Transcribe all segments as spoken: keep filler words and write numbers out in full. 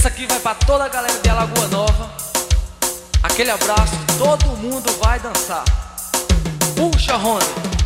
Essa aqui vai pra toda a galera de Alagoa Nova. Aquele abraço, todo mundo vai dançar. Puxa, Rony.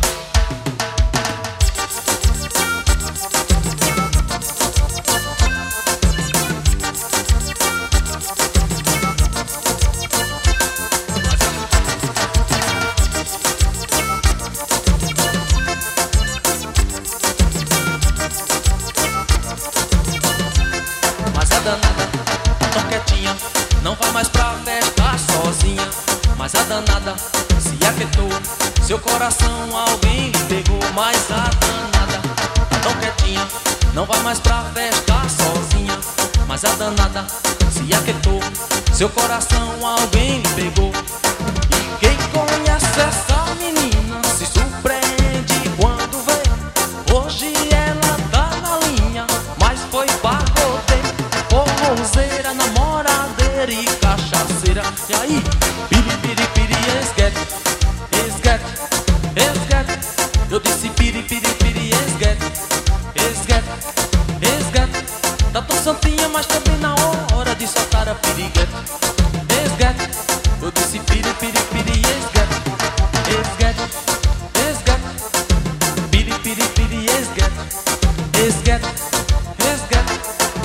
Danada, tão quietinha, não vai mais pra festa sozinha. Mas a danada se aquietou, seu coração alguém lhe pegou. Mas a danada, tão quietinha, não vai mais pra festa sozinha. Mas a danada se aquietou, seu coração alguém lhe pegou. E quem conhece essa menina se surpreende quando vê. Hoje ela tá na linha, mas foi pagodeiro, forrozeira, namoradeira e cachaceira. E aí, piri, piri, piri, esguete, esguete, esguete. Eu disse piri, piri, piri, esguete, esguete, esguete. Tá tão santinha, mas também na hora de soltar a piriguete. Esguete, eu disse piri, piri, piri, esguete, esguete, esguete. Piri, piri, piri, esguete, esguete, esguete.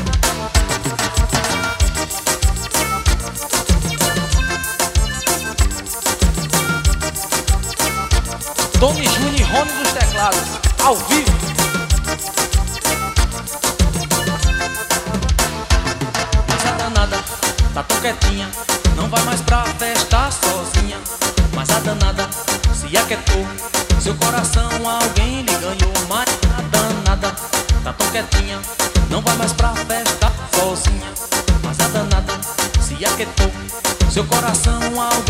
Tony Júnior e Rony dos teclados, ao vivo. Mas a danada tá tão quietinha, não vai mais pra festa sozinha. Mas a danada se aquietou, seu coração alguém lhe ganhou. Mas a danada tá tão quietinha, não vai mais pra festa sozinha. Mas a danada se aquietou, seu coração alguém